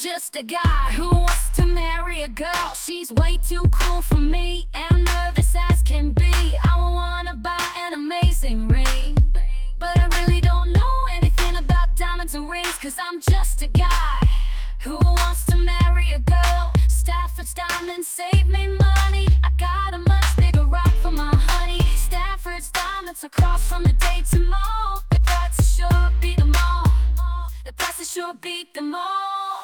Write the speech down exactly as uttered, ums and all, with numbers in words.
just a guy who wants to marry a girl. She's way too cool for me and nervous as can be. I wanna buy an amazing ring, but I really don't know anything about diamonds and rings, cause I'm just a guy